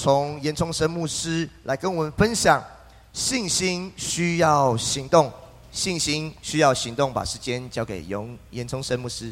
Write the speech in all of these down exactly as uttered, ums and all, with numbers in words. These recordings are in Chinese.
从严崇神牧师来跟我们分享信心需要行动，信心需要行动。把时间交给严严崇神牧师。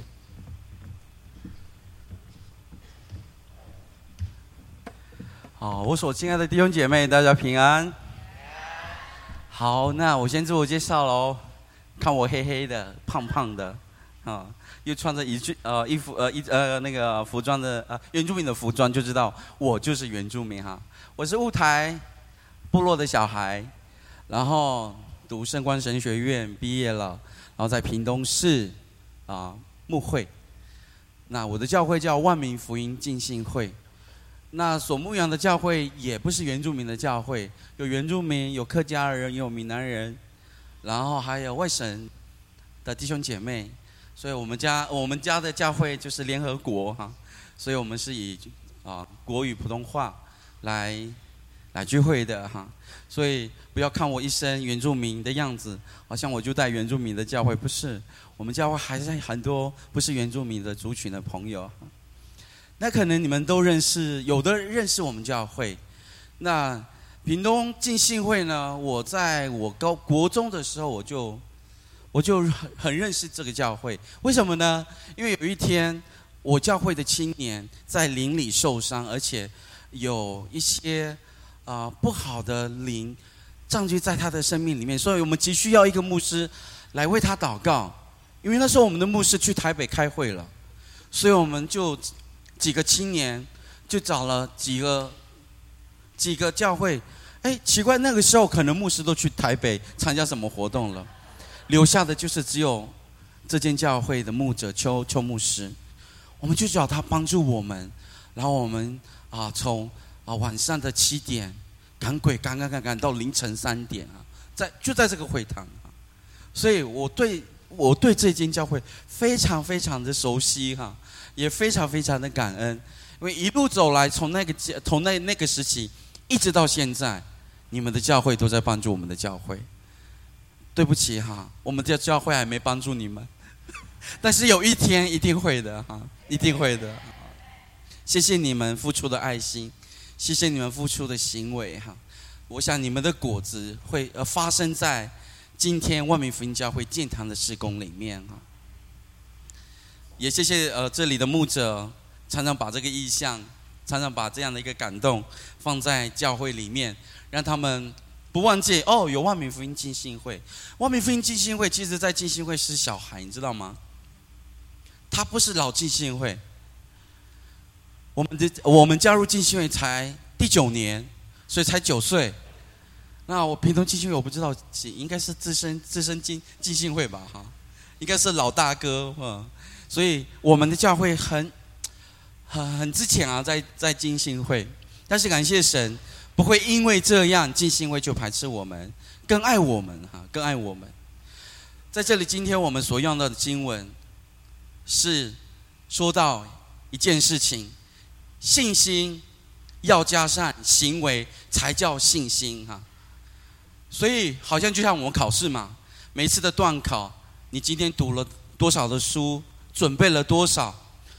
好，我所亲爱的弟兄姐妹，大家平安。好，那我先自我介绍喽。看我黑黑的、胖胖的，啊，又穿着一句呃衣服呃一呃那个服装的呃原住民的服装，就知道我就是原住民哈。我是雾台部落的小孩，然后读圣光神学院毕业了，然后在屏东市啊牧会。那我的教会叫万民福音浸信会。那所牧养的教会也不是原住民的教会，有原住民，有客家人，有闽南人，然后还有外省的弟兄姐妹，所以我们家我们家的教会就是联合国哈，所以我们是以啊国语普通话来来聚会的哈，所以不要看我一身原住民的样子，好像我就带原住民的教会，不是，我们教会还是很多不是原住民的族群的朋友。那可能你们都认识，有的认识我们教会。那屏东浸信会呢？我在我高国中的时候，我就我就很很认识这个教会。为什么呢？因为有一天，我教会的青年在灵里受伤，而且有一些啊、呃、不好的灵占据在他的生命里面，所以我们急需要一个牧师来为他祷告。因为那时候我们的牧师去台北开会了，所以我们就几个青年就找了几个几个教会，哎，奇怪，那个时候可能牧师都去台北参加什么活动了，留下的就是只有这间教会的牧者邱邱牧师，我们就找他帮助我们，然后我们啊从啊晚上的七点赶鬼赶赶赶赶到凌晨三点啊，在就在这个会堂啊，所以我对我对这间教会非常非常的熟悉哈。也非常非常的感恩，因为一路走来，从那个从那那个时期一直到现在，你们的教会都在帮助我们的教会。对不起哈，我们的教会还没帮助你们，但是有一天一定会的哈，一定会的。谢谢你们付出的爱心，谢谢你们付出的行为哈。我想你们的果子会呃发生在今天万民福音教会建堂的事工里面哈。也谢谢呃这里的牧者，常常把这个意向，常常把这样的一个感动放在教会里面，让他们不忘记哦，有万民福音浸信会。万民福音浸信会其实在浸信会是小孩，你知道吗？他不是老浸信会。我们的我们加入浸信会才第九年，所以才九岁。那我屏东浸信会我不知道，应该是资深资深浸浸信会吧哈，应该是老大哥哈。所以我们的教会很很很之前啊，在在浸信会，但是感谢神，不会因为这样浸信会就排斥我们，更爱我们哈，更爱我们。在这里，今天我们所用到的经文是说到一件事情，信心要加上行为才叫信心哈。所以好像就像我们考试嘛，每一次的段考，你今天读了多少的书，准备了多少，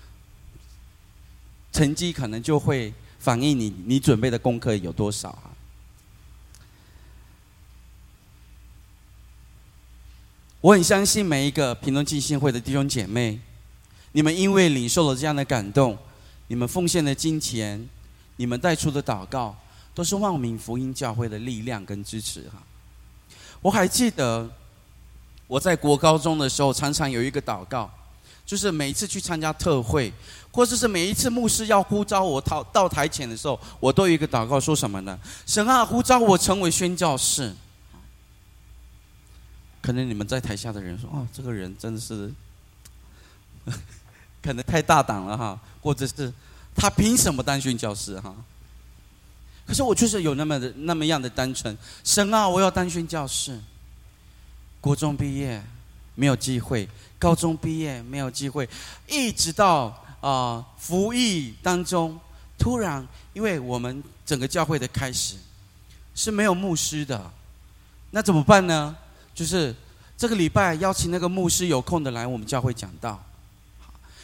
成绩可能就会反映你你准备的功课有多少啊。我很相信每一个屏东浸信会的弟兄姐妹，你们因为领受了这样的感动，你们奉献的金钱，你们带出的祷告，都是万民福音教会的力量跟支持哈。我还记得我在国高中的时候，常常有一个祷告，就是每一次去参加特会，或者是每一次牧师要呼召我到到台前的时候，我都有一个祷告，说什么呢？神啊，呼召我成为宣教士。可能你们在台下的人说：“哦，这个人真的是，可能太大胆了哈，或者是他凭什么当宣教士哈？”可是我确实有那么的那么样的单纯，神啊，我要当宣教士。国中毕业没有机会，高中毕业没有机会，一直到啊、呃、服役当中，突然因为我们整个教会的开始是没有牧师的，那怎么办呢？就是这个礼拜邀请那个牧师有空的来我们教会讲道。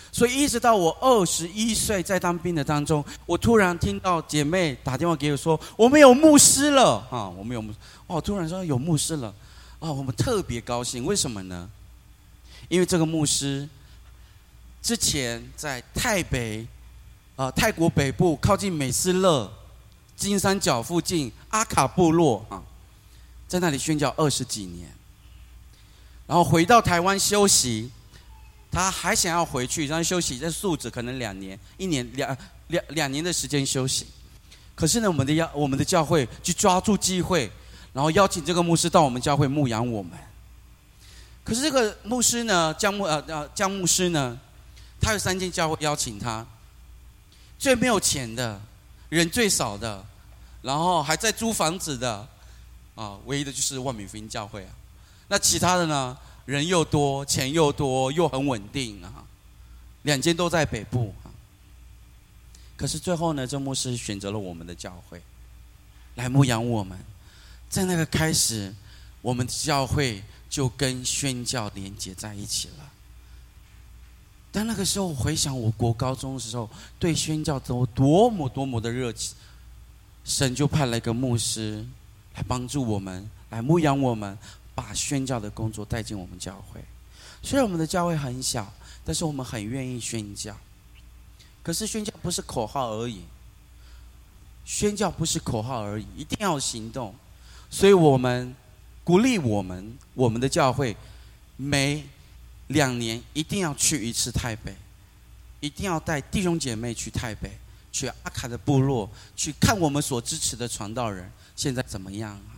所以一直到我二十一岁在当兵的当中，我突然听到姐妹打电话给我说，我们有牧师了啊！我们有牧，哦，突然说有牧师了，啊，我们特别高兴。为什么呢？因为这个牧师之前在泰北，呃，泰国北部靠近美斯乐、金三角附近阿卡部落啊，在那里宣教二十几年，然后回到台湾休息。他还想要回去，然后休息，在宿子可能两年、一年、两两两年的时间休息。可是呢，我们的邀我们的教会去抓住机会，然后邀请这个牧师到我们教会牧养我们。可是这个牧师呢，江牧呃呃江牧师呢，他有三间教会邀请他，最没有钱的，人最少的，然后还在租房子的，啊，唯一的就是万民福音教会啊。那其他的呢？人又多，钱又多，又很稳定啊，两间都在北部啊。可是最后呢，这牧师选择了我们的教会，来牧养我们。在那个开始，我们的教会就跟宣教连接在一起了。但那个时候，我回想我国高中的时候，对宣教都多么多么的热情，神就派了一个牧师来帮助我们，来牧养我们。把宣教的工作带进我们教会，虽然我们的教会很小，但是我们很愿意宣教。可是宣教不是口号而已，宣教不是口号而已，一定要行动。所以我们鼓励我们我们的教会每两年一定要去一次台北，一定要带弟兄姐妹去台北，去阿卡的部落，去看我们所支持的传道人现在怎么样啊。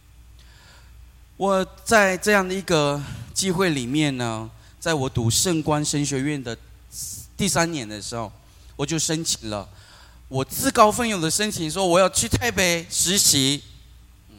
我在这样的一个机会里面呢，在我读圣光神学院的第三年的时候，我就申请了，我自告奋勇的申请说我要去台北实习。嗯，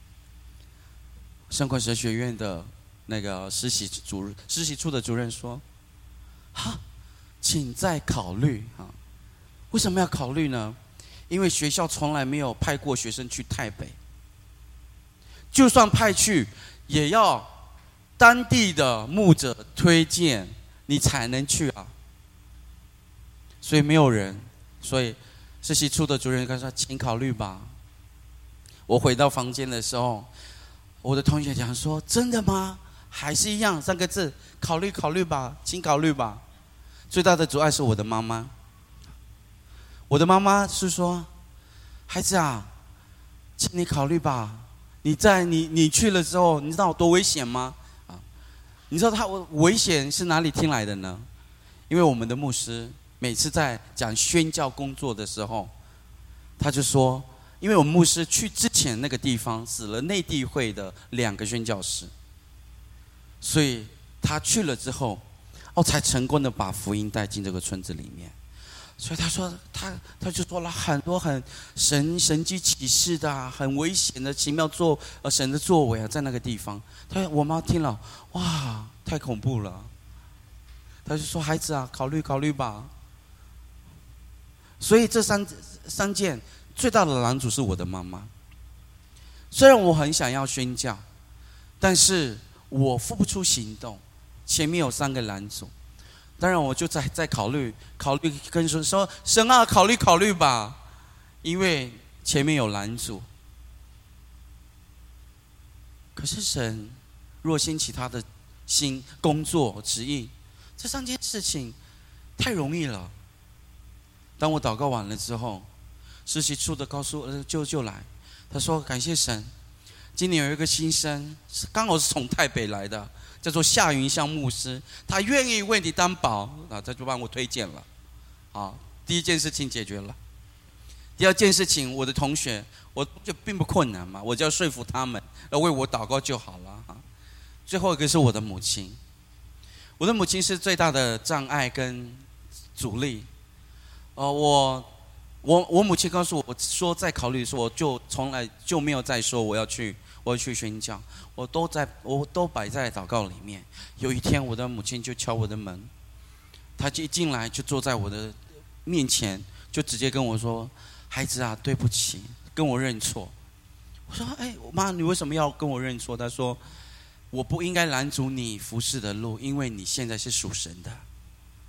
圣光神学院的那个实习主实习处的主任说：“哈，请再考虑啊！为什么要考虑呢？因为学校从来没有派过学生去台北。”就算派去，也要当地的牧者推荐你才能去啊。所以没有人，所以实习处的主任跟他说：“请考虑吧。”我回到房间的时候，我的同学讲说：“真的吗？还是一样三个字，考虑考虑吧，请考虑吧。”最大的阻碍是我的妈妈。我的妈妈是说：“孩子啊，请你考虑吧。”你在你你去了之后，你知道有多危险吗？啊，你知道他危险是哪里听来的呢？因为我们的牧师每次在讲宣教工作的时候，他就说，因为我们牧师去之前那个地方死了内地会的两个宣教师，所以他去了之后，哦，才成功的把福音带进这个村子里面。所以他说，他他就说了很多很神神迹启示的、啊、很危险的奇妙作呃神的作为啊，在那个地方。他我妈听了，哇，太恐怖了。他就说：“孩子啊，考虑考虑吧。”所以这三三件最大的拦阻是我的妈妈。虽然我很想要宣教，但是我付不出行动，前面有三个拦阻。当然，我就在在考虑，考虑跟神说：“神啊，考虑考虑吧，因为前面有拦阻。”可是神若兴起他的心工作旨意，这三件事情太容易了。当我祷告完了之后，实习处的告诉呃就就来，他说：“感谢神，今年有一个新生，刚好是从台北来的。”叫做夏云香牧师，他愿意为你担保，啊，他就帮我推荐了。好，第一件事情解决了。第二件事情，我的同学，我就并不困难嘛，我只要说服他们，要为我祷告就好了。最后一个是我的母亲，我的母亲是最大的障碍跟阻力。呃，我我我母亲告诉我说，在考虑说，我就从来就没有再说我要去。我要去宣教，我都在，我都摆在祷告里面。有一天，我的母亲就敲我的门，她一进来就坐在我的面前，就直接跟我说：“孩子啊，对不起，跟我认错。”我说：“哎，妈，你为什么要跟我认错？”她说：“我不应该拦阻你服侍的路，因为你现在是属神的，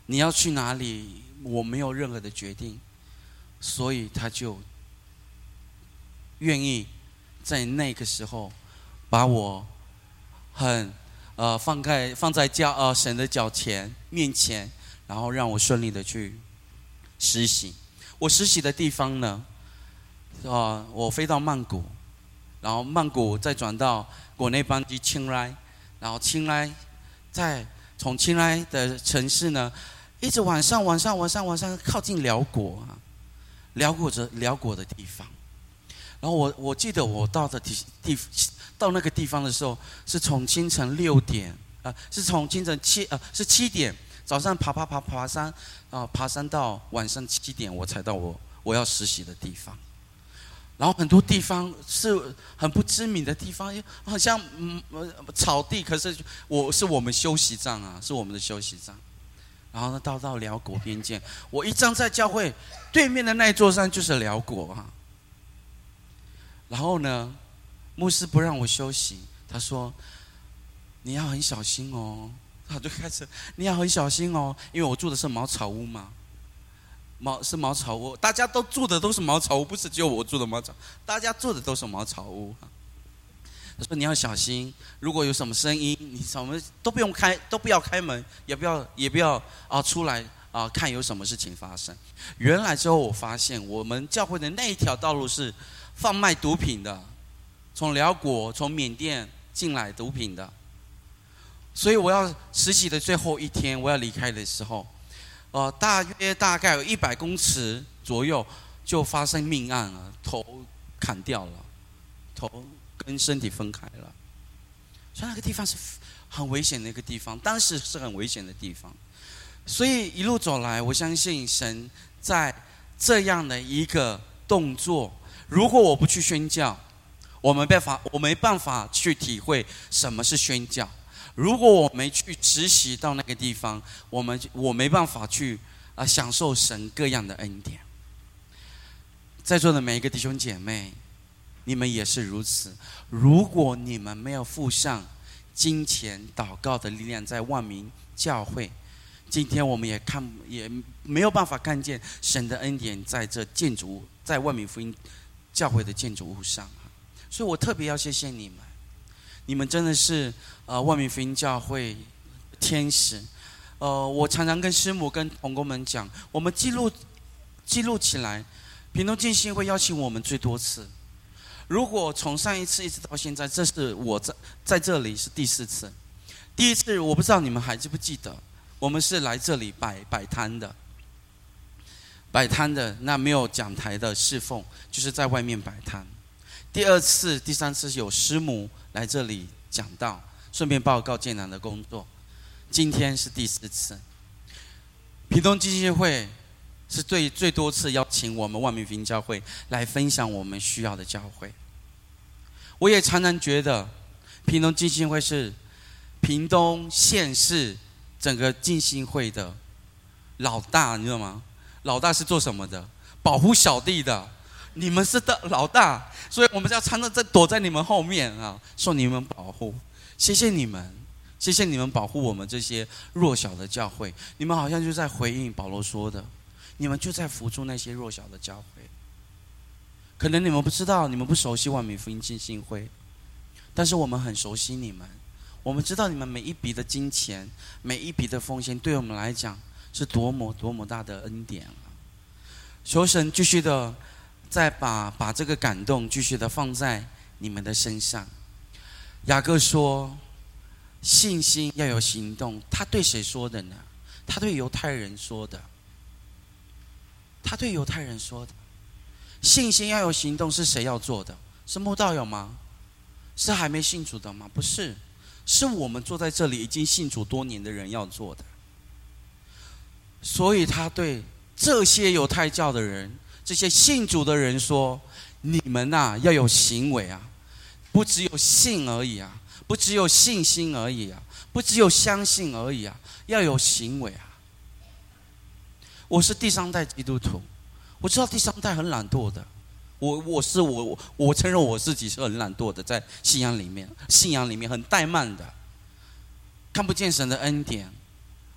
你要去哪里，我没有任何的决定，所以他就愿意在那个时候把我很呃放在放在脚呃神的脚前面前，然后让我顺利的去实习。我实习的地方呢，呃，我飞到曼谷，然后曼谷再转到国内班机清莱，然后清莱再从清莱的城市呢，一直往上往上往上往上靠近辽国啊，辽国的辽国的地方。然后我我记得我到的地地到那个地方的时候，是从清晨六点，呃，是从清晨七呃是七点，早上爬爬爬爬山，啊、呃，爬山到晚上七点，我才到我我要实习的地方。然后很多地方是很不知名的地方，好像嗯草地，可是我是我们休息站啊，是我们的休息站。然后呢，到到辽国边界，我一站在教会对面的那一座山就是辽国啊。然后呢，牧师不让我休息，他说：“你要很小心哦。”他就开始：“你要很小心哦，因为我住的是茅草屋嘛，茅是茅草屋，大家都住的都是茅草屋，不是只有我住的茅草，大家住的都是茅草屋。”他说：“你要小心，如果有什么声音，你什么都不用开，都不要开门，也不要也不要啊出来啊看有什么事情发生。”原来之后我发现，我们教会的那一条道路是贩卖毒品的，从辽国、从缅甸进来毒品的。所以我要实习的最后一天，我要离开的时候，呃，大约大概有一百公尺左右就发生命案了，头砍掉了，头跟身体分开了。所以那个地方是很危险的一个地方，当时是很危险的地方。所以一路走来，我相信神在这样的一个动作，如果我不去宣教，我没办法，我没办法去体会什么是宣教。如果我没去实习到那个地方，我们我没办法去啊、呃、享受神各样的恩典。在座的每一个弟兄姐妹，你们也是如此。如果你们没有付上金钱祷告的力量，在万民教会，今天我们也看也没有办法看见神的恩典在这建筑物，在万民福音教会的建筑物上。所以我特别要谢谢你们，你们真的是呃万民福音教会天使。呃，我常常跟师母跟同工们讲，我们记录记录起来，屏东浸信会邀请我们最多次。如果从上一次一直到现在，这是我在在这里是第四次。第一次我不知道你们还记不记得，我们是来这里摆摆摊的，摆摊的那没有讲台的侍奉，就是在外面摆摊。第二次、第三次有师母来这里讲道，顺便报告建堂的工作。今天是第四次。屏东基金会是最最多次邀请我们万民福音教会来分享我们需要的教会。我也常常觉得，屏东基金会是屏东县市整个浸信会的老大，你知道吗？老大是做什么的？保护小弟的。你们是的老大，所以我们要常常在躲在你们后面啊，受你们保护。谢谢你们，谢谢你们保护我们这些弱小的教会。你们好像就在回应保罗说的，你们就在扶助那些弱小的教会。可能你们不知道，你们不熟悉万民福音浸信会，但是我们很熟悉你们。我们知道你们每一笔的金钱，每一笔的奉献，对我们来讲是多么多么大的恩典啊！求神继续的再把把这个感动继续的放在你们的身上。雅各说，信心要有行动。他对谁说的呢？他对犹太人说的。他对犹太人说的，信心要有行动，是谁要做的？是慕道友吗？是还没信主的吗？不是，是我们坐在这里已经信主多年的人要做的。所以他对这些犹太教的人，这些信主的人说，你们啊要有行为啊，不只有信而已啊，不只有信心而已啊，不只有相信而已啊，要有行为啊。我是第三代基督徒，我知道第三代很懒惰的，我我是我我承认我自己是很懒惰的，在信仰里面，信仰里面很怠慢的，看不见神的恩典。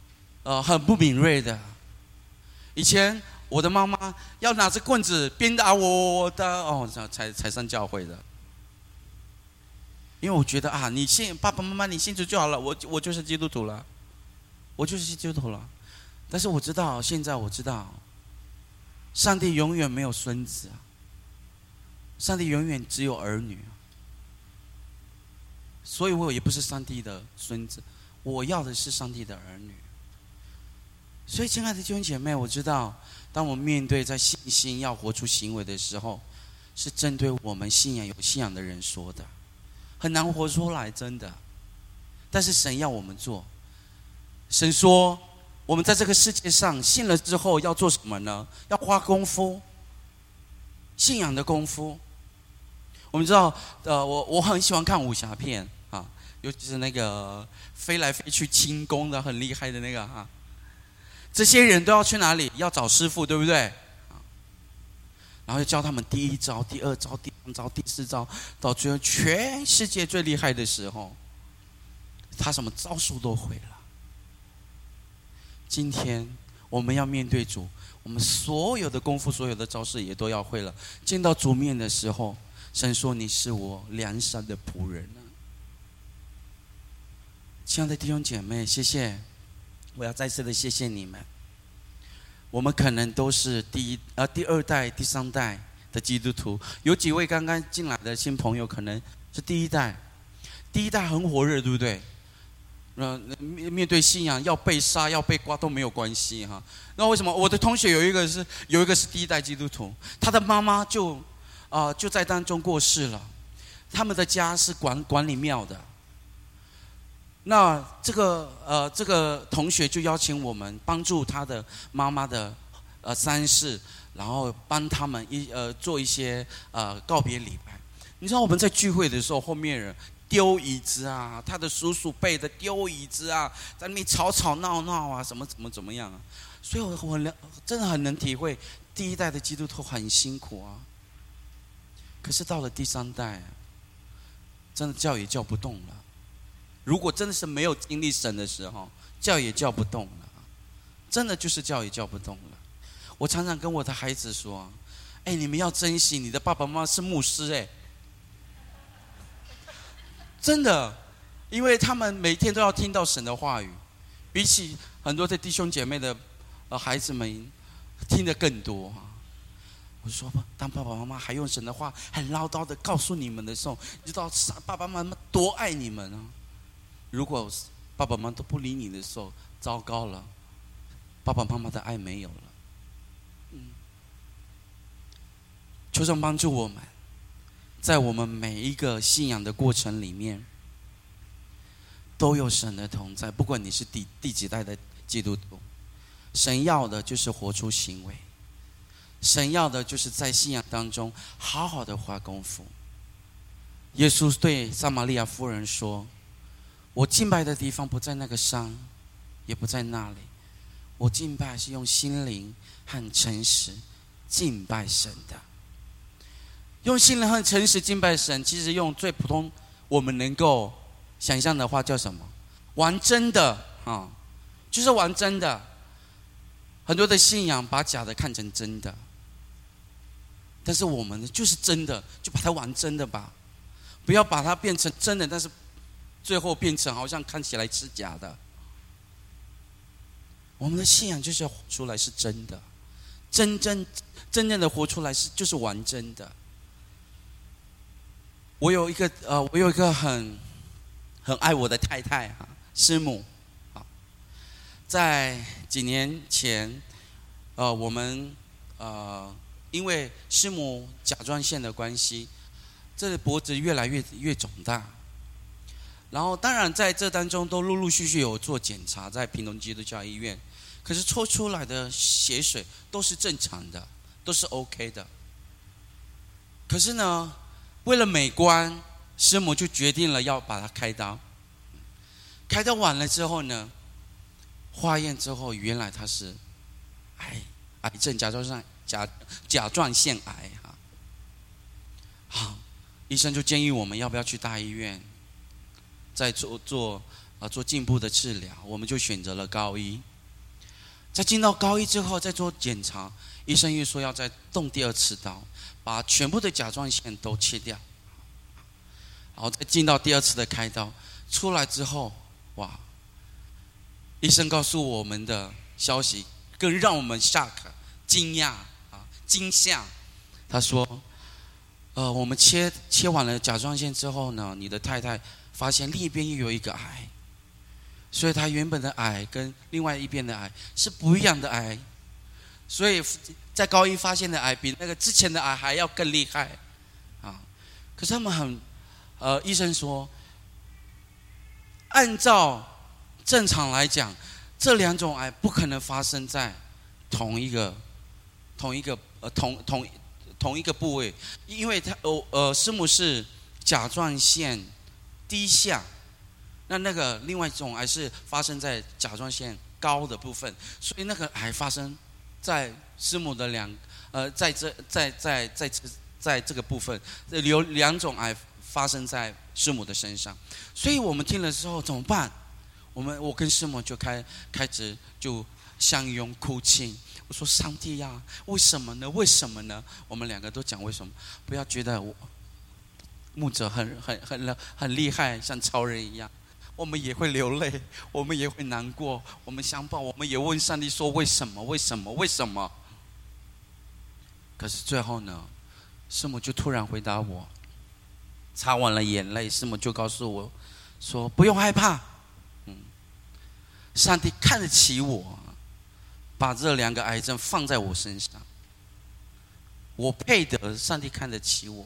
呃很不敏锐的。以前我的妈妈要拿着棍子鞭打我的哦，才才上教会的。因为我觉得啊，你信爸爸妈妈，你信主就好了，我我就是基督徒了，我就是基督徒了。但是我知道，现在我知道，上帝永远没有孙子啊，上帝永远只有儿女。所以我也不是上帝的孙子，我要的是上帝的儿女。所以，亲爱的弟兄姐妹，我知道，当我们面对在信心要活出行为的时候，是针对我们信仰有信仰的人说的。很难活出来，真的。但是神要我们做。神说，我们在这个世界上信了之后要做什么呢？要花功夫，信仰的功夫。我们知道，呃，我我很喜欢看武侠片啊，尤其是那个飞来飞去轻功的很厉害的那个哈、啊。这些人都要去哪里？要找师傅，对不对？然后就教他们第一招、第二招、第三招、第四招，到最后全世界最厉害的时候，他什么招数都会了。今天我们要面对主，我们所有的功夫、所有的招式也都要会了。见到主面的时候，神说：“你是我良善的仆人啊！”亲爱的弟兄姐妹，谢谢，我要再次的谢谢你们。我们可能都是第一、呃第二代、第三代的基督徒，有几位刚刚进来的新朋友可能是第一代。第一代很火热，对不对？呃，面对信仰要被杀、要被刮都没有关系哈。那为什么？我的同学有一个是有一个是第一代基督徒，他的妈妈就啊、呃、就在当中过世了，他们的家是管管理庙的。那这个呃，这个同学就邀请我们帮助他的妈妈的呃丧事，然后帮他们一呃做一些呃告别礼拜。你知道我们在聚会的时候，后面人丢椅子啊，他的叔叔辈的丢椅子啊，在那边吵吵闹闹啊，什么怎么怎么样啊。所以我我真的很能体会第一代的基督徒很辛苦啊。可是到了第三代，真的叫也叫不动了。如果真的是没有经历神的时候，叫也叫不动了，真的就是叫也叫不动了。我常常跟我的孩子说：“哎，你们要珍惜你的爸爸妈妈是牧师，哎，真的，因为他们每天都要听到神的话语，比起很多的弟兄姐妹的呃孩子们听得更多啊。”我说，当爸爸妈妈还用神的话很唠叨的告诉你们的时候，你知道爸爸妈妈多爱你们啊。如果爸爸妈妈都不理你的时候，糟糕了，爸爸妈妈的爱没有了。嗯，求神帮助我们，在我们每一个信仰的过程里面，都有神的同在。不管你是第第几代的基督徒，神要的就是活出行为，神要的就是在信仰当中好好的花功夫。耶稣对撒玛利亚妇人说：“我敬拜的地方不在那个山，也不在那里。我敬拜是用心灵和诚实敬拜神的。用心灵和诚实敬拜神，其实用最普通我们能够想象的话叫什么？玩真的啊，就是玩真的。很多的信仰把假的看成真的，但是我们就是真的，就把它玩真的吧，不要把它变成真的，但是最后变成好像看起来是假的。我们的信仰就是要活出来是真的，真正真正的活出来是就是玩真的。我有一个呃，我有一个很很爱我的太太哈，师母啊，在几年前，呃，我们呃因为师母甲状腺的关系，这脖子越来越越肿大。然后当然在这当中都陆陆续续有做检查，在屏东基督教医院，可是抽出来的血水都是正常的，都是 OK 的。可是呢，为了美观，师母就决定了要把它开刀。开刀完了之后呢，化验之后，原来它是癌癌症，甲状腺甲甲状腺癌哈。好，医生就建议我们要不要去大医院，再做做啊做进一步的治疗。我们就选择了高医。 在进到高一之后，再做检查，医生又说要再动第二次刀，把全部的甲状腺都切掉，然后再进到第二次的开刀。出来之后，哇！医生告诉我们的消息更让我们 shock、惊讶啊、惊吓。他说：“呃，我们切切完了甲状腺之后呢，你的太太发现另一边又有一个癌。”所以他原本的癌跟另外一边的癌是不一样的癌，所以在高一发现的癌比那个之前的癌还要更厉害啊！可是他们很，呃，医生说，按照正常来讲，这两种癌不可能发生在同一个、同一个呃同同同一个部位，因为他呃呃师母是甲状腺低下。那那个另外一种癌是发生在甲状腺高的部分，所以那个癌发生在师母的两呃在这在在在这在这个部分有两种癌发生在师母的身上，所以我们听了之后怎么办？我们我跟师母就开开始就相拥哭泣。我说上帝呀、啊，为什么呢？为什么呢？我们两个都讲为什么，不要觉得我牧者很很很很厉害，像超人一样。我们也会流泪，我们也会难过，我们想抱，我们也问上帝说为什么？为什么？为什么？可是最后呢，师母就突然回答我，擦完了眼泪，师母就告诉我说：“不用害怕，嗯，上帝看得起我，把这两个癌症放在我身上，我配得上帝看得起我。”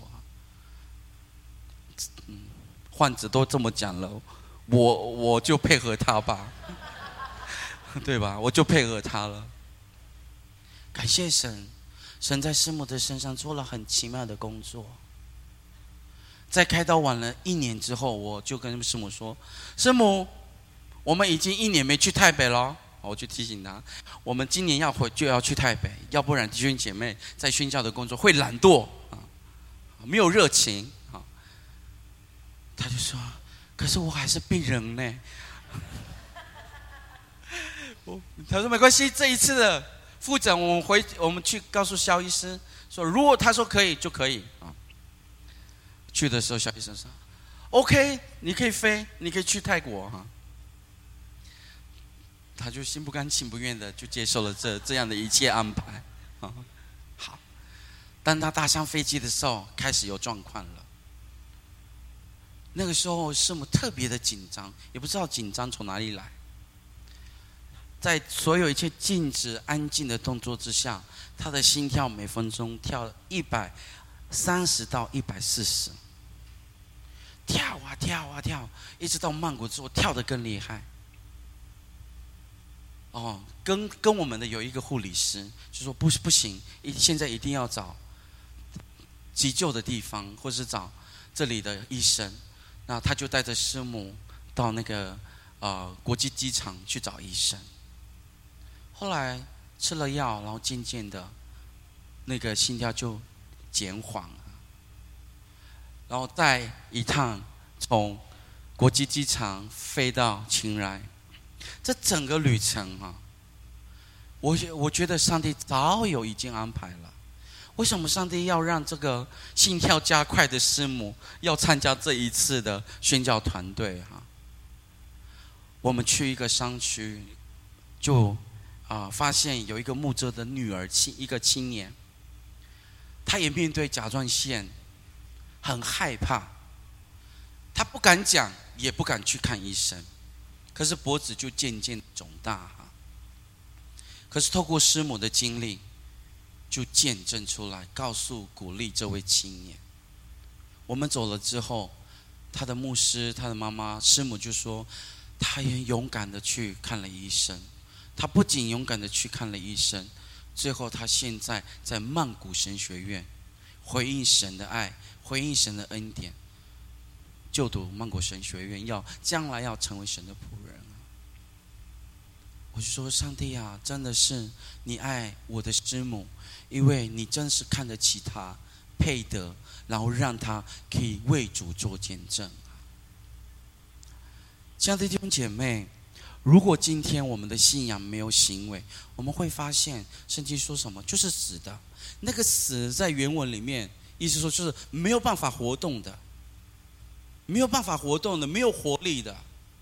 嗯，患者都这么讲了。我我就配合他吧，对吧？我就配合他了。感谢神，神在师母的身上做了很奇妙的工作。在开刀完了一年之后，我就跟师母说：“师母，我们已经一年没去台北了。”我就提醒他，我们今年要回就要去台北，要不然弟兄姐妹在宣教的工作会懒惰啊，没有热情啊。他就说。可是我还是病人呢。他说没关系，这一次的复诊我们回我们去告诉肖医师说，如果他说可以就可以啊。去的时候，肖医生说 ：“OK， 你可以飞，你可以去泰国哈。”他就心不甘情不愿的就接受了这这样的一切安排啊。好，当他搭上飞机的时候，开始有状况了。那个时候师母特别的紧张，也不知道紧张从哪里来。在所有一切静止安静的动作之下，他的心跳每分钟跳一百三十到一百四十，跳啊跳啊跳，一直到曼谷之后跳得更厉害。哦，跟跟我们的有一个护理师就说不不行，现在一定要找急救的地方，或是找这里的医生。那他就带着师母到那个呃国际机场去找医生。后来吃了药，然后渐渐的，那个心跳就减缓了。然后再一趟从国际机场飞到清莱，这整个旅程啊，我我觉得上帝早有已经安排了。为什么上帝要让这个心跳加快的师母要参加这一次的宣教团队哈？我们去一个商区，就啊、呃、发现有一个牧者的女儿，一个青年，他也面对甲状腺，很害怕，他不敢讲，也不敢去看医生，可是脖子就渐渐肿大哈。可是透过师母的经历，就见证出来，告诉鼓励这位青年。我们走了之后，他的牧师、他的妈妈、师母就说，他也勇敢的去看了医生。他不仅勇敢的去看了医生，最后他现在在曼谷神学院回应神的爱，回应神的恩典，就读曼谷神学院，要将来要成为神的仆人。我就说，上帝啊，真的是你爱我的师母，因为你真是看得起他，配得，然后让他可以为主做见证。亲爱的弟兄姐妹， 如果今天我们的信仰没有行为，我们会发现圣经说什么？就是死的。那个死在原文里面，意思说就是没有办法活动的，没有办法活动的，没有活力的。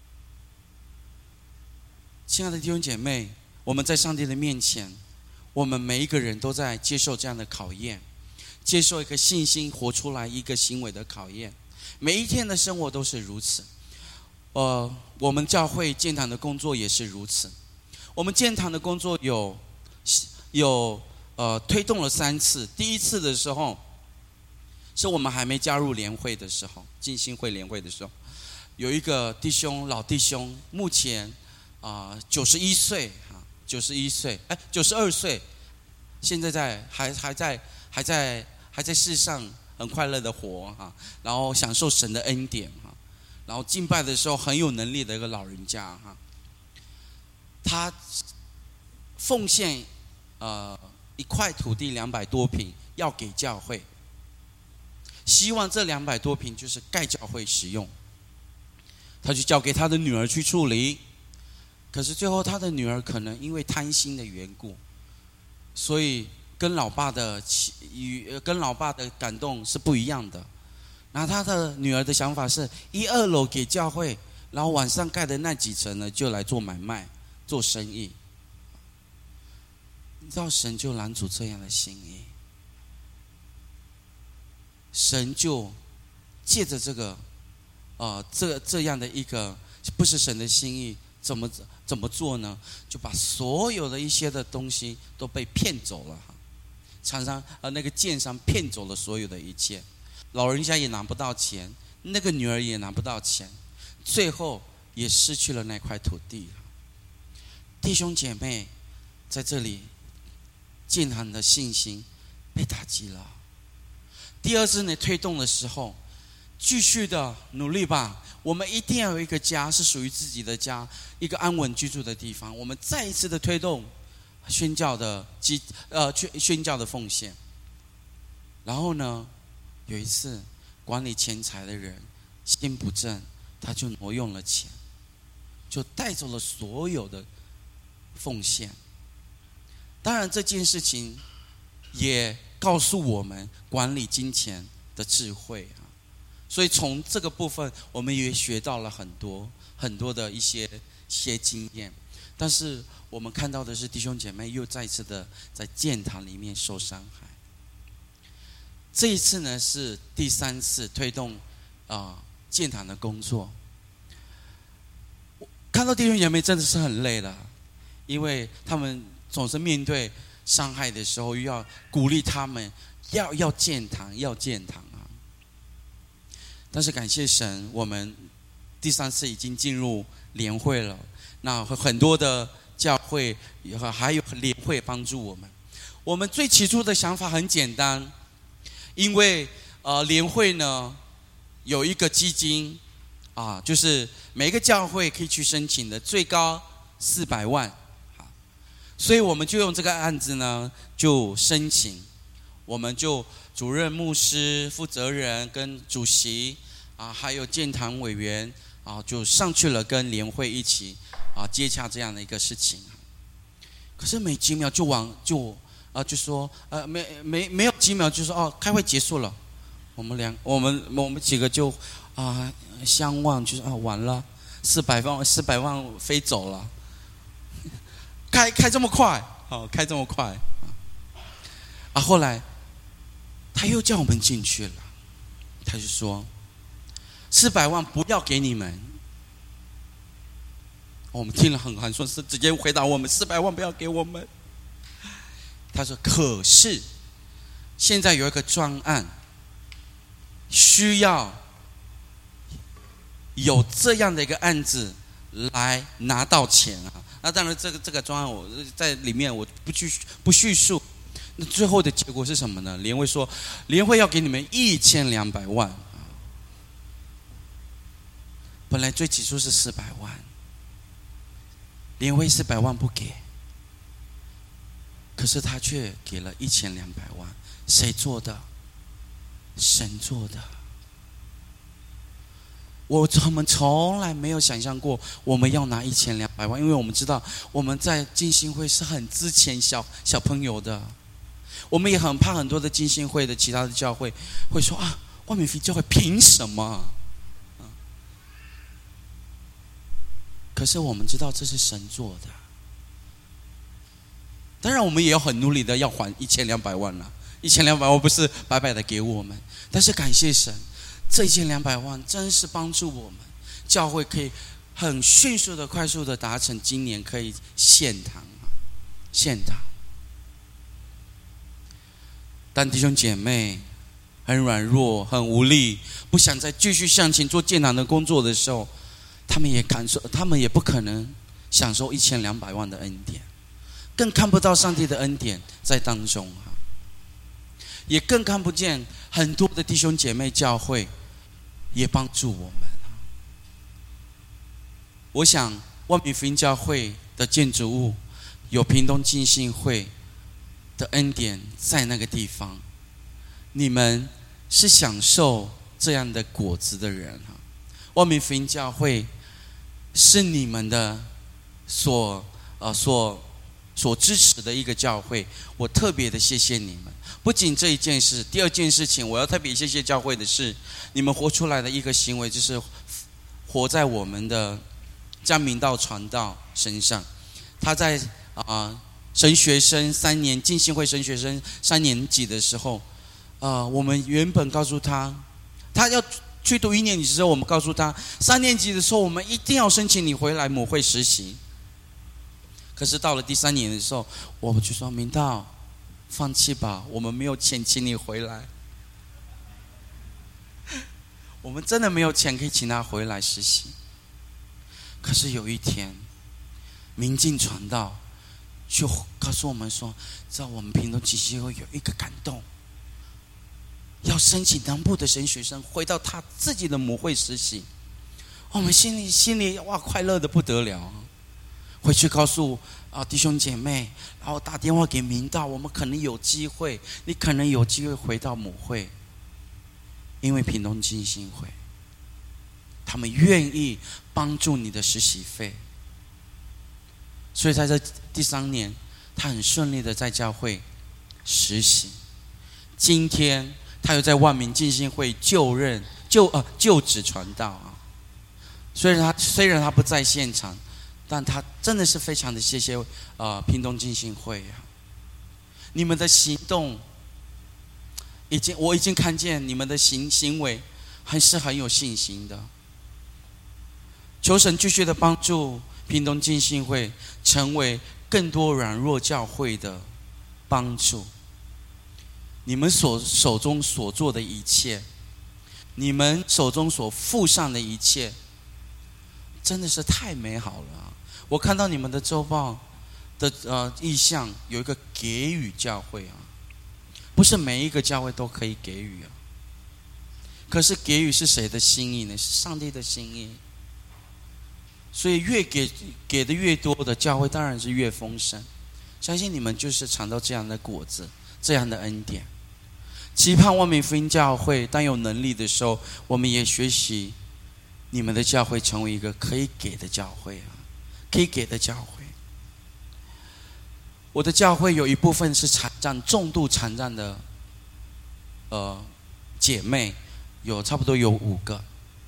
亲爱的弟兄姐妹，我们在上帝的面前，我们每一个人都在接受这样的考验，接受一个信心活出来一个行为的考验。每一天的生活都是如此。呃，我们教会建堂的工作也是如此。我们建堂的工作有有呃推动了三次。第一次的时候，是我们还没加入联会的时候，浸信会联会的时候，有一个弟兄老弟兄，目前啊九十一岁啊，九十一岁，哎九十二岁，现在在还还在还在还在世上很快乐的活啊，然后享受神的恩典啊。然后敬拜的时候很有能力的一个老人家哈，他奉献呃一块土地两百多坪要给教会，希望这两百多坪就是盖教会使用，他就交给他的女儿去处理。可是最后他的女儿可能因为贪心的缘故，所以跟老爸的与跟老爸的感动是不一样的。然后他的女儿的想法是一二楼给教会，然后晚上盖的那几层呢就来做买卖做生意。你知道神就拦阻这样的心意，神就借着这个呃这这样的一个不是神的心意，怎么怎么做呢？就把所有的一些的东西都被骗走了，常常呃那个建商骗走了所有的一切。老人家也拿不到钱，那个女儿也拿不到钱，最后也失去了那块土地。弟兄姐妹在这里建堂的信心被打击了。第二次呢推动的时候，继续的努力吧，我们一定要有一个家，是属于自己的家，一个安稳居住的地方。我们再一次的推动宣教的基呃宣教的奉献。然后呢，有一次管理钱财的人心不正，他就挪用了钱，就带走了所有的奉献。当然这件事情也告诉我们管理金钱的智慧啊，所以从这个部分我们也学到了很多很多的一些一些经验。但是我们看到的是弟兄姐妹又再次的在建堂里面受伤害。这一次呢是第三次推动啊、呃、建堂的工作。看到弟兄姐妹真的是很累了，因为他们总是面对伤害的时候，又要鼓励他们要要建堂，要建堂啊。但是感谢神，我们第三次已经进入联会了。那很多的教会还有联会帮助我们。我们最起初的想法很简单。因为呃联会呢有一个基金啊，就是每个教会可以去申请的，最高四百万，所以我们就用这个案子呢就申请，我们就主任牧师负责人跟主席啊还有建堂委员啊就上去了跟联会一起啊接洽这样的一个事情。可是没几秒就往就啊，就说呃，没没没有几秒，就说哦，开会结束了。我们两我们我们几个就啊相望，就是啊完了，四百万四百万飞走了，开开这么快，哦，开这么快啊！后来他又叫我们进去了，他就说四百万不要给你们。我们听了很寒酸，是直接回答我们四百万不要给我们。他说可是现在有一个专案需要有这样的一个案子来拿到钱啊。那当然这个这个专案我在里面我不去不叙述。那最后的结果是什么呢？联会说联会要给你们一千两百万，本来最起初是四百万，联会四百万不给，可是他却给了一千两百万。谁做的？神做的。 我们从来没有想象过我们要拿一千两百万，因为我们知道我们在浸信会是很资遣小小朋友的，我们也很怕很多的浸信会的其他的教会会说啊，万民福音教会凭什么？可是我们知道这是神做的，当然我们也有很努力的要还一千两百万了，一千两百万不是白白的给我们，但是感谢神。这一千两百万真是帮助我们教会可以很迅速的、快速的达成今年可以献堂啊，献堂。当弟兄姐妹很软弱、很无力，不想再继续向前做建堂的工作的时候，他们也感受，他们也不可能享受一千两百万的恩典，更看不到上帝的恩典在当中啊，也更看不见很多的弟兄姐妹教会也帮助我们。我想万民福音教会的建筑物有屏东浸信会的恩典在那个地方，你们是享受这样的果子的人。万民福音教会是你们的所呃所所支持的一个教会，我特别的谢谢你们。不仅这一件事，第二件事情我要特别谢谢教会的是，你们活出来的一个行为，就是活在我们的将明道传道身上。他在啊、呃、神学生三年浸信会神学生三年级的时候，呃，我们原本告诉他，他要去读一年级的时候，我们告诉他，三年级的时候我们一定要申请你回来母会实习。可是到了第三年的时候，我们就说明道，放弃吧，我们没有钱请你回来。我们真的没有钱可以请他回来实习。可是有一天，明镜传道就告诉我们说，在我们屏东浸信会有一个感动，要申请南部的神学生回到他自己的母会实习。我们心里心里哇，快乐的不得了。回去告诉啊弟兄姐妹，然后打电话给明道，我们可能有机会，你可能有机会回到母会，因为屏东浸信会，他们愿意帮助你的实习费。所以在这第三年，他很顺利的在教会实习。今天他又在万民浸信会就任就呃就职传道啊。虽然他虽然他不在现场，但他真的是非常的谢谢呃屏东浸信会啊。你们的行动已经我已经看见你们的行行为还是很有信心的。求神继续的帮助屏东浸信会成为更多软弱教会的帮助。你们所手中所做的一切，你们手中所付上的一切，真的是太美好了啊。我看到你们的周报的呃意向有一个给予教会啊，不是每一个教会都可以给予啊。可是给予是谁的心意呢？是上帝的心意。所以越给给的越多的教会，当然是越丰盛。相信你们就是尝到这样的果子，这样的恩典。期盼万民福音教会当有能力的时候，我们也学习你们的教会成为一个可以给的教会啊，可以给的教会。我的教会有一部分是残障、重度残障的呃姐妹，有差不多有五个。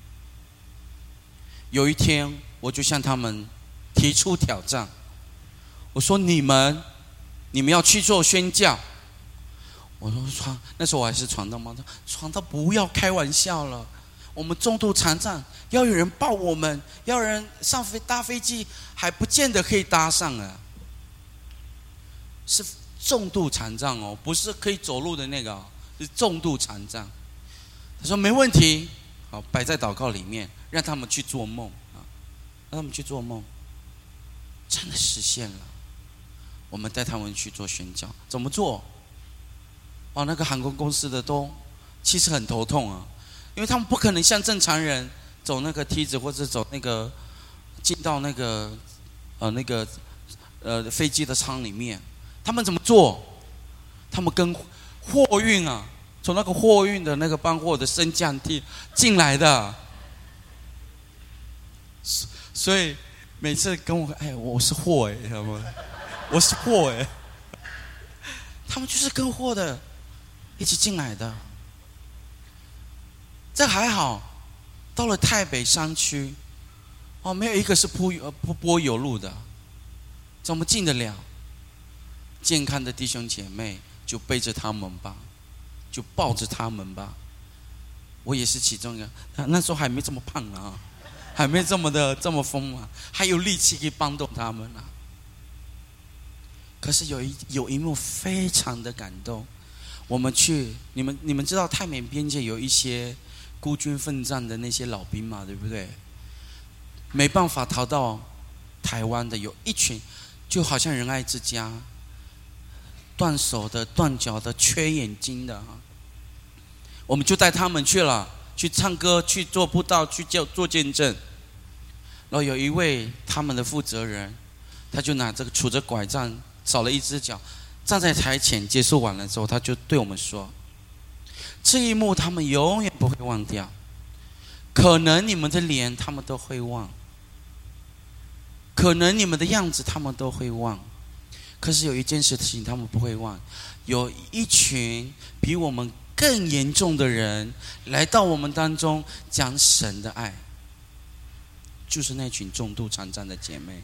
有一天，我就向他们提出挑战，我说：“你们，你们要去做宣教。”我说：“传，那时候我还是传道嘛，传道不要开玩笑了。我们重度残障，要有人抱我们，要有人上飞搭飞机，还不见得可以搭上啊。是重度残障哦，不是可以走路的那个哦，是重度残障。”他说：“没问题，好，摆在祷告里面，让他们去做梦啊，让他们去做梦。”真的实现了。我们带他们去做宣教，怎么做？哦，那个航空公司的都其实很头痛啊，因为他们不可能像正常人走那个梯子，或者走那个进到那个呃那个呃飞机的舱里面。他们怎么做？他们跟货运啊，从那个货运的那个搬货的升降梯进来的。 所以每次跟我哎，我是货哎，知道吗？我是货哎，他们就是跟货的一起进来的。这还好，到了台北山区，哦，没有一个是铺呃不柏油路的，怎么进得了？健康的弟兄姐妹就背着他们吧，就抱着他们吧。我也是其中一个，那时候还没这么胖啊，还没这么的这么疯啊，还有力气可以帮动他们啊。可是有一有一幕非常的感动，我们去，你们你们知道泰缅边界有一些孤军奋战的那些老兵嘛，对不对？没办法逃到台湾的有一群，就好像仁爱之家，断手的、断脚的、缺眼睛的，我们就带他们去了，去唱歌，去做布道，去做见证。然后有一位他们的负责人，他就拿这个杵着拐杖，少了一只脚，站在台前。结束完了之后，他就对我们说：“这一幕他们永远不会忘掉，可能你们的脸他们都会忘，可能你们的样子他们都会忘，可是有一件事情他们不会忘，有一群比我们更严重的人来到我们当中讲神的爱，就是那群重度残障的姐妹。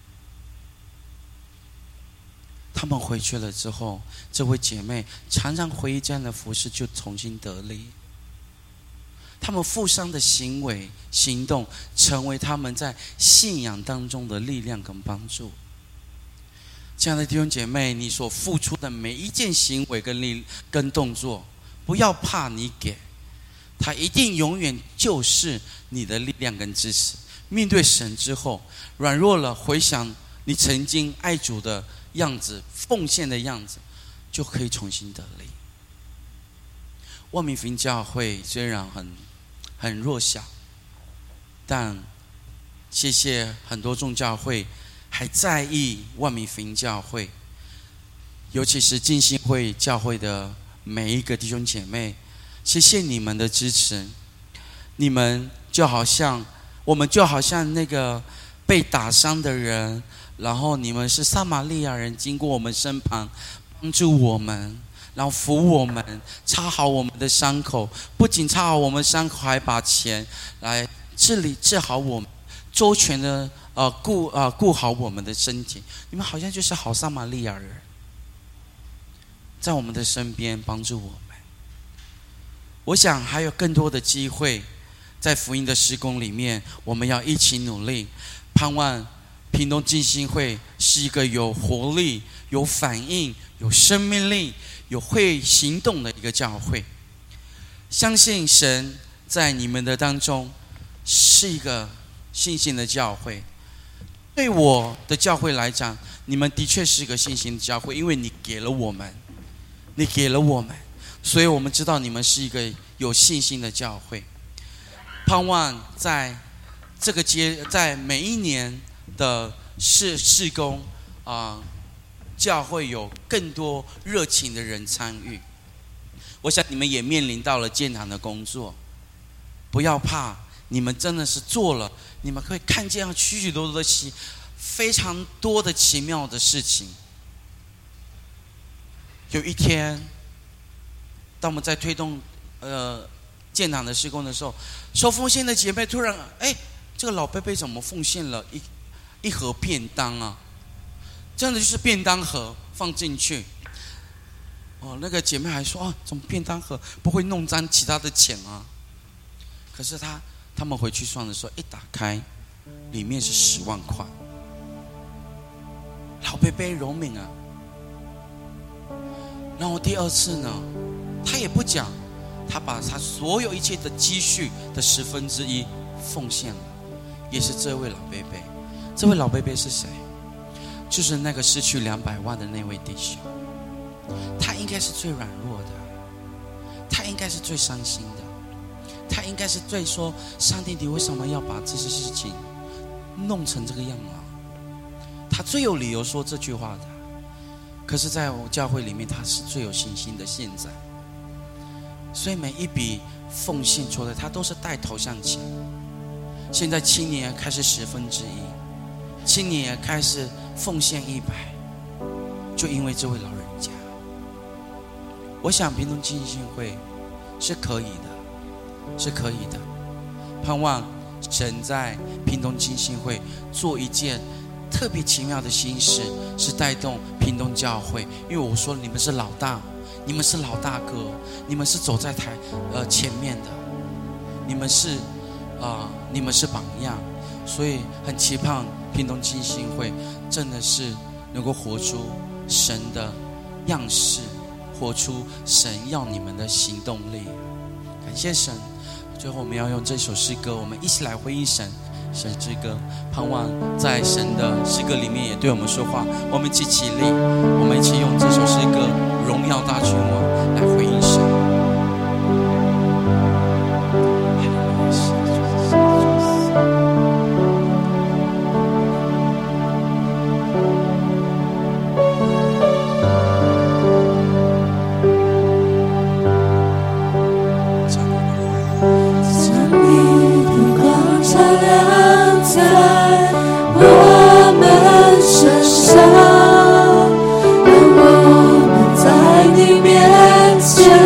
他们回去了之后，这位姐妹常常回忆这样的服事，就重新得力。他们负伤的行为行动，成为他们在信仰当中的力量跟帮助。亲爱的弟兄姐妹，你所付出的每一件行为跟力跟动作，不要怕你给，他一定永远就是你的力量跟支持。面对神之后，软弱了，回想你曾经爱主的样子，奉献的样子，就可以重新得力。万民福音教会虽然很很弱小，但谢谢很多众教会还在意万民福音教会，尤其是浸信会教会的每一个弟兄姐妹，谢谢你们的支持。你们就好像我们就好像那个被打伤的人，然后你们是撒玛利亚人，经过我们身旁，帮助我们，然后扶我们，擦好我们的伤口。不仅擦好我们伤口，还把钱来治理治好我们，周全的呃顾呃顾好我们的身体。你们好像就是好撒玛利亚人，在我们的身边帮助我们。我想还有更多的机会，在福音的施工里面，我们要一起努力，盼望屏东浸信会是一个有活力、有反应、有生命力、有会行动的一个教会。相信神在你们的当中是一个信心的教会。对我的教会来讲，你们的确是一个信心的教会，因为你给了我们，你给了我们，所以我们知道你们是一个有信心的教会。盼望在这个阶，在每一年的事事工啊、呃，教会有更多热情的人参与。我想你们也面临到了建堂的工作，不要怕，你们真的是做了，你们会看见许许多多的奇，非常多的奇妙的事情。有一天，当我们在推动呃建堂的施工的时候，收奉献的姐妹突然，哎，这个老伯伯怎么奉献了一一盒便当啊？真的就是便当盒放进去。哦，那个姐妹还说，哦，怎么便当盒不会弄脏其他的钱啊？可是他他们回去算的时候，一打开，里面是十万块。老伯伯荣民啊！然后第二次呢，他也不讲，他把他所有一切的积蓄的十分之一奉献了，也是这位老伯伯。这位老伯伯是谁？就是那个失去两百万的那位弟兄。他应该是最软弱的，他应该是最伤心的，他应该是最说：上帝，你为什么要把这些事情弄成这个样啊？他最有理由说这句话的。可是在我教会里面，他是最有信心的现在。所以每一笔奉献出来，他都是带头向前， 现在青年也开始十分之一，青年也开始奉献一百，就因为这位老人家。我想屏东浸信会是可以的，是可以的。盼望神在屏东浸信会做一件特别奇妙的心事，是带动屏东教会。因为我说你们是老大，你们是老大哥，你们是走在台呃前面的，你们是啊、呃，你们是榜样，所以很期盼屏东浸信会真的是能够活出神的样式，活出神要你们的行动力。感谢神。最后我们要用这首诗歌，我们一起来回应神。神之歌，盼望在神的诗歌里面也对我们说话。我们一起起立，我们一起用这首诗歌荣耀大君王来回应神。 让我们在你面前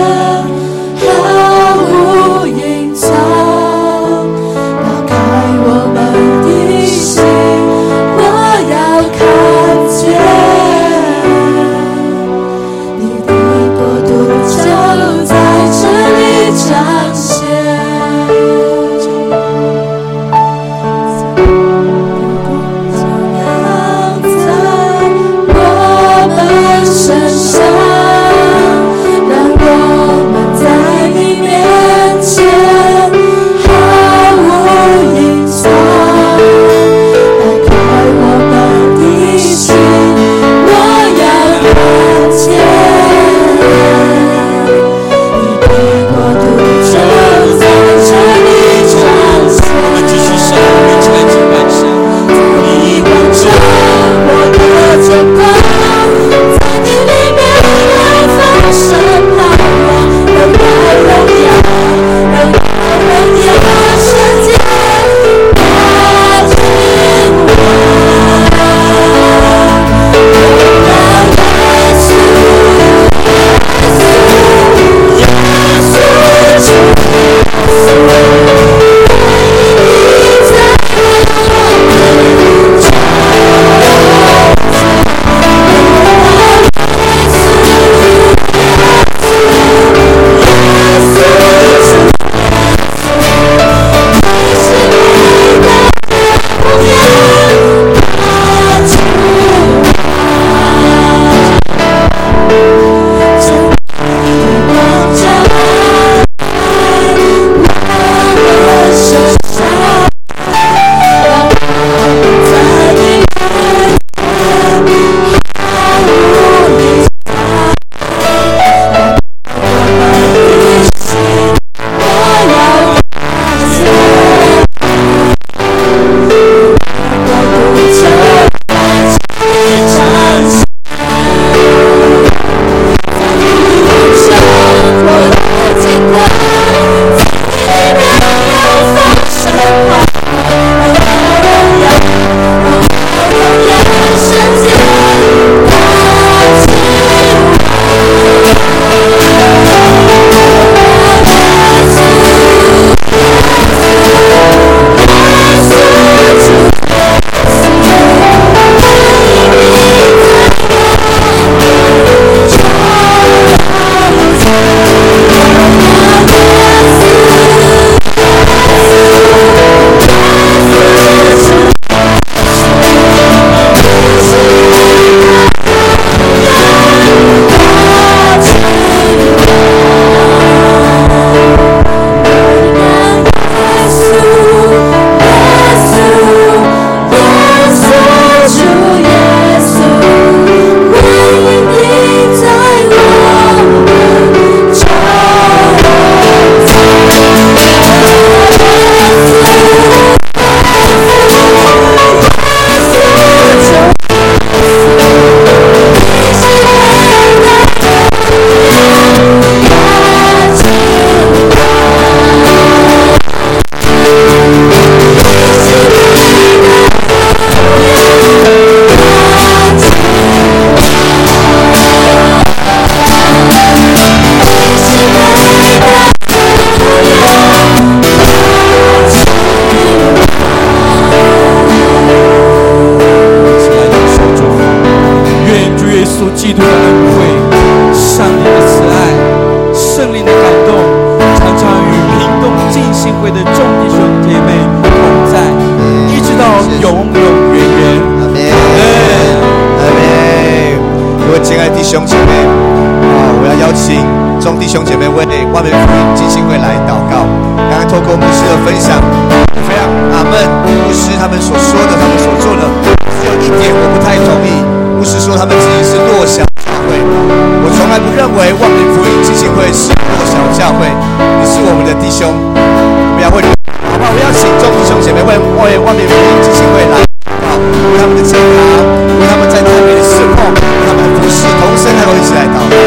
基督的恩惠、上帝的慈爱、圣灵的感动，常常与屏东浸信会的众弟兄姐妹同在，一直到永永远远。 阿门，阿门。各位亲爱的弟兄姐妹，啊，我要邀请众弟兄姐妹为万门福音浸信会来祷告。刚刚透过牧师的分享，非常阿门。牧师他们所说的，他们所做的，只有一点我不太同意。牧师说他们自己是弱小教会，我从来不认为万门福音浸信会是弱小教会。你是我们的弟兄，我们要为你，好不好？我要请众弟兄姐妹为为万门福音浸信会来祷告，为他们的健康，为他们在台北的侍奉，为他们的服侍，同声还会一起来祷告。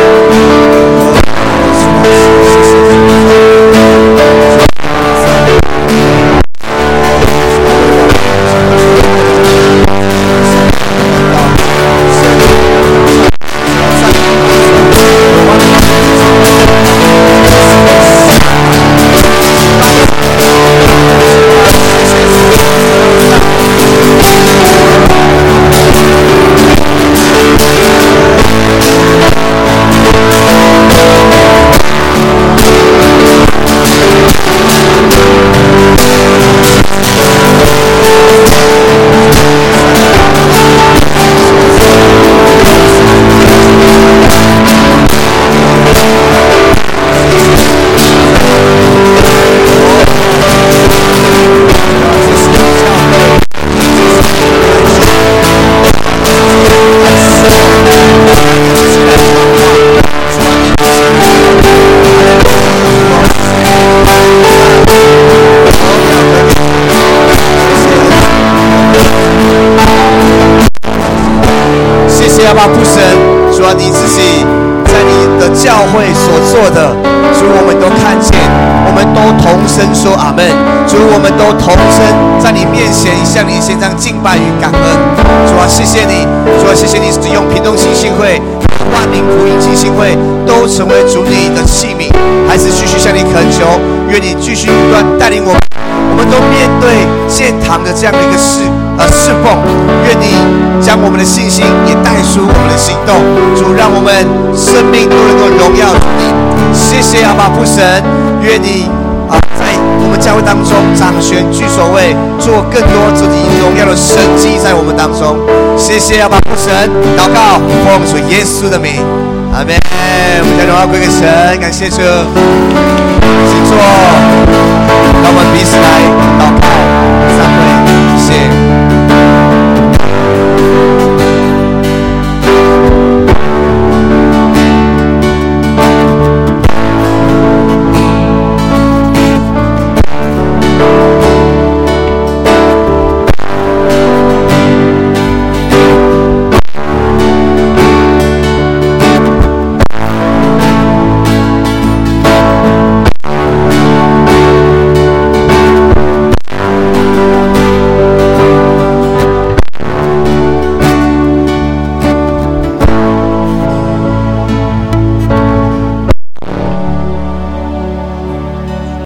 阿爸父神，主啊，你自己在你的教会所做的，主我们都看见，我们都同声说阿们。主我们都同声在你面前向你献上敬拜与感恩。主啊，谢谢你，主啊，谢谢你使用屏东浸信会、万民福音浸信会都成为主你的器皿，还是继续向你恳求，愿你继续不断带领我们。我们都面对建堂的这样的一个事呃侍奉，愿你将我们的信心也带出我们的行动。主，让我们生命都能够荣耀你。谢谢阿爸父神，愿你啊在我们教会当中掌权居首位，做更多自己荣耀的神迹在我们当中。谢谢阿爸父神，祷告奉主耶稣的名，阿门。我们将荣耀归给神，感谢主，请坐。